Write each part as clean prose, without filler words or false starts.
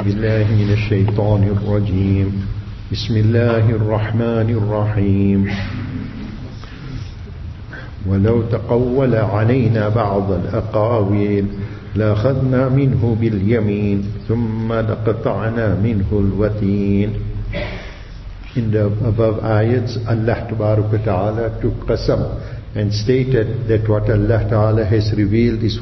بالله من الشيطان الرجيم بسم الله الرحمن الرحيم ولو تقول علينا بعض الأقاويل لأخذنا منه باليمين ثم لقطعنا منه الوتين. In the above ayats, Allah Ta'ala took qasam and stated that what Allah Ta'ala has revealed is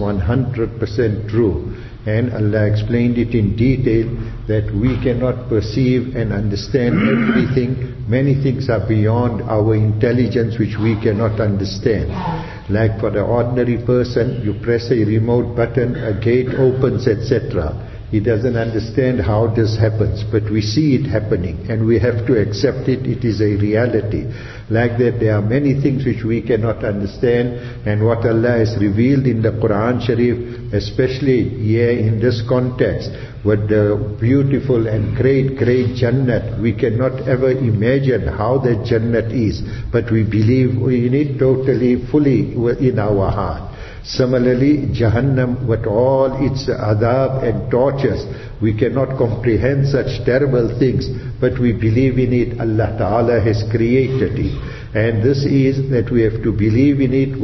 100% true. And Allah explained it in detail that we cannot perceive and understand everything. Many things are beyond our intelligence which we cannot understand. Like for the ordinary person, you press a remote button, a gate opens, etc. He doesn't understand how this happens, but we see it happening and we have to accept it. It is a reality. Like that, there are many things which we cannot understand, and what Allah has revealed in the Quran Sharif, especially here in this context, with the beautiful and great Jannat, we cannot ever imagine how that Jannat is, but we believe in it totally, fully in our heart. Similarly, Jahannam with all its adab and tortures, we cannot comprehend such terrible things, but we believe in it. Allah Ta'ala has created it. And this is that we have to believe in it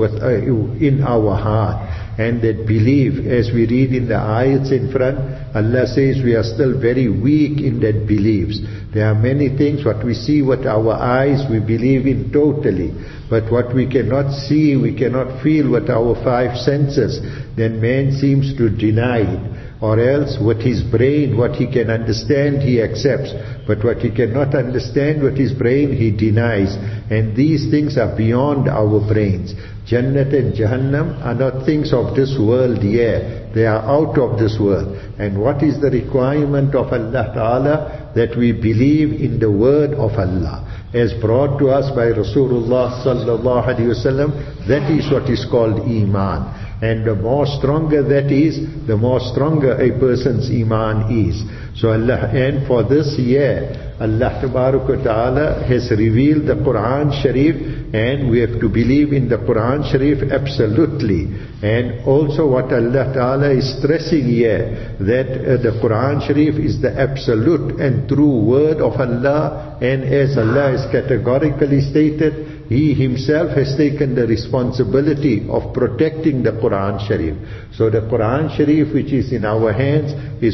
in our heart. And that belief, as we read in the ayats in front, Allah says we are still very weak in that beliefs. There are many things, what we see with our eyes, we believe in totally. But what we cannot see, we cannot feel with our five senses, then man seems to deny it. Or else with his brain, what he can understand, he accepts. But what he cannot understand with his brain, he denies. And these things are beyond our brains. Jannat and Jahannam are not things of this world here. They are out of this world. And what is the requirement of Allah Ta'ala? That we believe in the word of Allah, as brought to us by Rasulullah Sallallahu Alaihi Wasallam. That is what is called Iman. And the more stronger that is, the more stronger a person's Iman is. So Allah, and for this year, Allah Ta'ala has revealed the Quran Sharif, and we have to believe in the Quran Sharif absolutely. And also what Allah Ta'ala is stressing here, that the Quran Sharif is the absolute and true word of Allah, and as Allah has categorically stated, He Himself has taken the responsibility of protecting the Quran Sharif. So the Quran Sharif which is in our hands is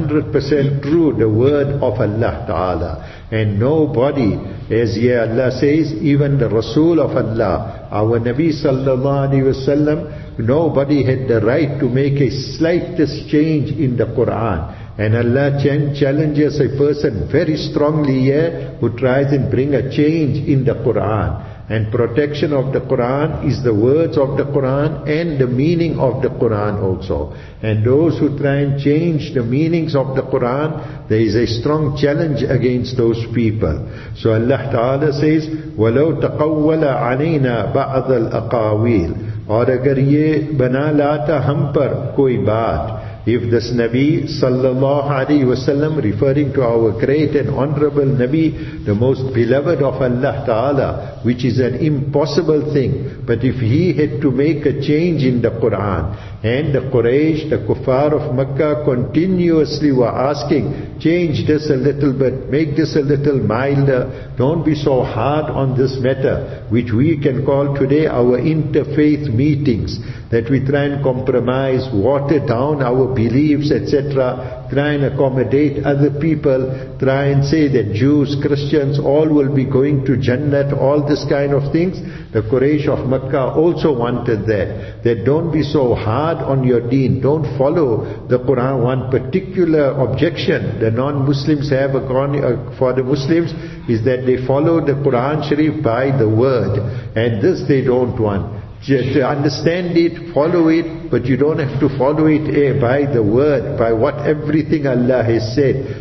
100% true, the word of Allah Ta'ala. And nobody, as here Allah says, even the Rasul of Allah, our Nabi Sallallahu Alaihi Wasallam, nobody had the right to make a slightest change in the Quran. And Allah challenges a person very strongly here who tries and bring a change in the Quran. And protection of the Quran is the words of the Quran and the meaning of the Quran also. And those who try and change the meanings of the Quran, there is a strong challenge against those people. So Allah Ta'ala says, وَلَوْ تَقَوَّلَ عَلَيْنَا بَعْضَ الْأَقَاوِيلِ. और अगर ये बना लाता हम पर कोई बात, if this Nabi Sallallahu Alaihi Wasallam, referring to our great and honorable Nabi, the most beloved of Allah Ta'ala, which is an impossible thing, but if he had to make a change in the Quran, and the Quraysh, the Kuffar of Makkah continuously were asking, change this a little bit, make this a little milder, don't be so hard on this matter, which we can call today our interfaith meetings, that we try and compromise, water down our beliefs, etc., try and accommodate other people, try and say that Jews, Christians, all will be going to Jannat, all this kind of things. The Quraysh of Makkah also wanted that don't be so hard on your deen, don't follow the Quran. One particular objection the non-Muslims have for the Muslims is that they follow the Quran Sharif by the word, and this they don't want. To understand it, follow it, but you don't have to follow it by the word, by what everything Allah has said.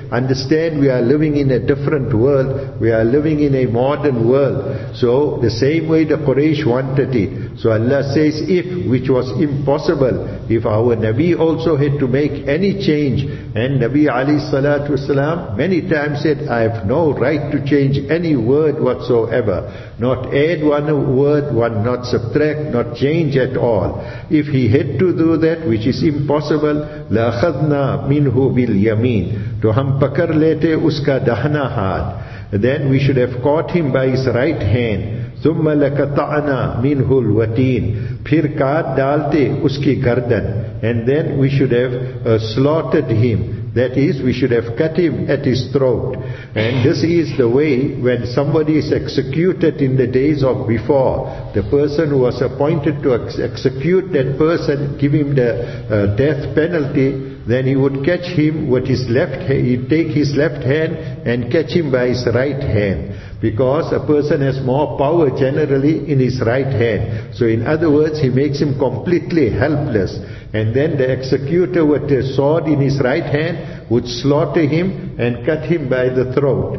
understand we are living in a different world, we are living in a modern world. So the same way the Quraysh wanted it. So Allah says, if, which was impossible, if our Nabi also had to make any change, and Nabi alayhi salatu wasalam many times said, I have no right to change any word whatsoever, not add one word, not subtract, not change at all. If he had to do that, which is impossible, لَأَخَذْنَا مِنْهُ بِالْيَمِينِ, to hum pakar lete uska dahna hath, then we should have caught him by his right hand. ثُمَّ لَقَطَعْنَا مِنْهُ الْوَتِينَ, phir kaat dalte uski gardan, and then we should have slaughtered him. That is, we should have cut him at his throat. And this is the way when somebody is executed in the days of before, the person who was appointed to execute that person, give him the death penalty, then he would catch him with his left hand, he'd take his left hand and catch him by his right hand. Because a person has more power generally in his right hand. So in other words, he makes him completely helpless. And then the executor with a sword in his right hand would slaughter him and cut him by the throat.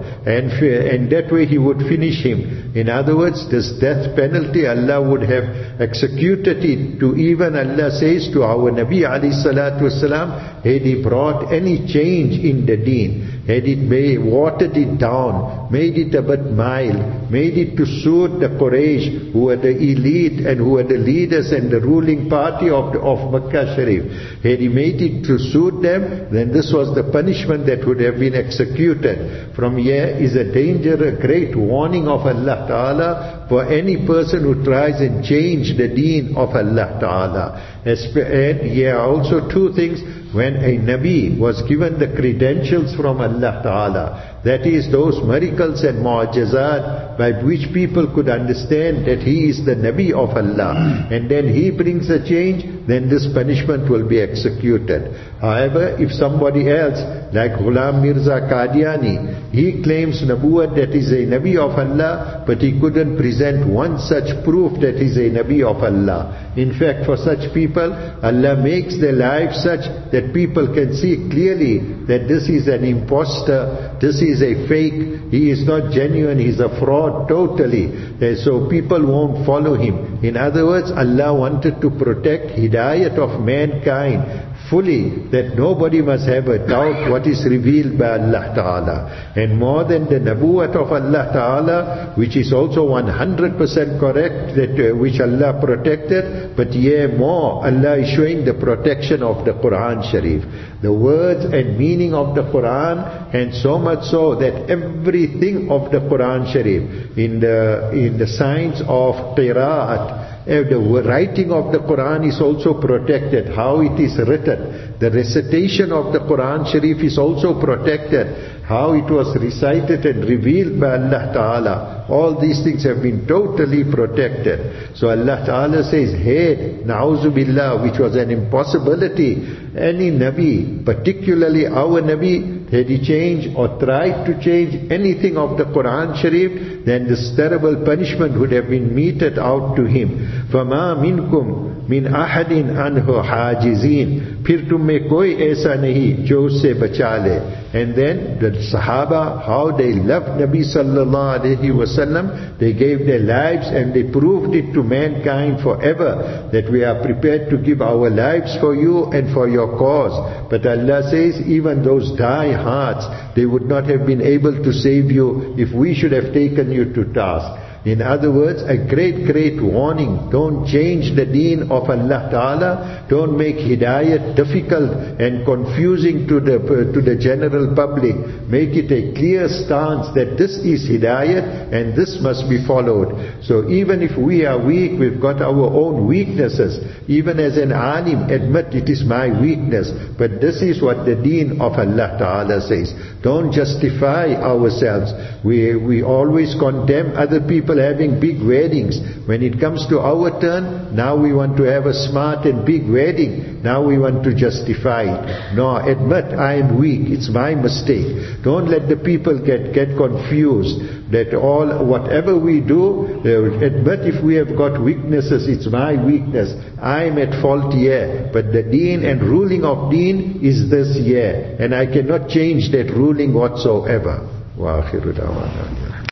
And that way he would finish him. In other words, this death penalty, Allah would have executed it to, even Allah says to our Nabi alayhi salatu wasalam, had he brought any change in the deen, had it watered it down, made it a bit mild, made it to suit the Quraysh, who were the elite and who were the leaders and the ruling party of Makkah Sharif. Had he made it to suit them, then this was the punishment that would have been executed. From here is a danger, a great warning of Allah Ta'ala for any person who tries and change the deen of Allah Ta'ala. And here are also two things. When a Nabi was given the credentials from Allah Ta'ala, that is those miracles and mu'ajazat by which people could understand that he is the Nabi of Allah, and then he brings a change, then this punishment will be executed. However, if somebody else, like Ghulam Mirza Qadiani, he claims Nabuwwat, that is a Nabi of Allah, but he couldn't present one such proof that he's a Nabi of Allah. In fact, for such people, Allah makes their lives such that people can see clearly that this is an imposter, this is a fake, he is not genuine, he is a fraud totally. And so people won't follow him. In other words, Allah wanted to protect hidayat of mankind fully, that nobody must have a doubt what is revealed by Allah Ta'ala. And more than the Nabuwwat of Allah Ta'ala, which is also 100% correct, that which Allah protected, but more, Allah is showing the protection of the Quran Sharif, the words and meaning of the Quran, and so much so that everything of the Quran Sharif, in the science of qira'at, the writing of the Quran is also protected, how it is written. The recitation of the Quran Sharif is also protected, how it was recited and revealed by Allah Ta'ala. All these things have been totally protected. So Allah Ta'ala says, hey, na'uzu billah, which was an impossibility. Any Nabi, particularly our Nabi, had he changed or tried to change anything of the Quran Sharif, then this terrible punishment would have been meted out to him. فَمَا مِنْكُمْ مِنْ أَحَدٍ عَنْهُ حَاجِزِينَ, फिर तुम में कोई ऐसा नहीं जो उससे बचा ले. And then the Sahaba, how they loved Nabi sallallahu alayhi wasallam, they gave their lives and they proved it to mankind forever, that we are prepared to give our lives for you and for your cause. But Allah says, even those die hearts, they would not have been able to save you if we should have taken you to task. In other words, a great warning. Don't change the deen of Allah Ta'ala. Don't make hidayat difficult and confusing to the general public. Make it a clear stance that this is hidayat and this must be followed. So even if we are weak, we've got our own weaknesses. Even as an alim, admit it is my weakness. But this is what the deen of Allah Ta'ala says. Don't justify ourselves. We always condemn other people people having big weddings. When it comes to our turn, now we want to have a smart and big wedding. Now we want to justify it. No, admit I am weak. It's my mistake. Don't let the people get confused. That whatever we do, admit if we have got weaknesses, it's my weakness. I am at fault here. But the deen and ruling of deen is this here. And I cannot change that ruling whatsoever. Wa akhiru da'wana.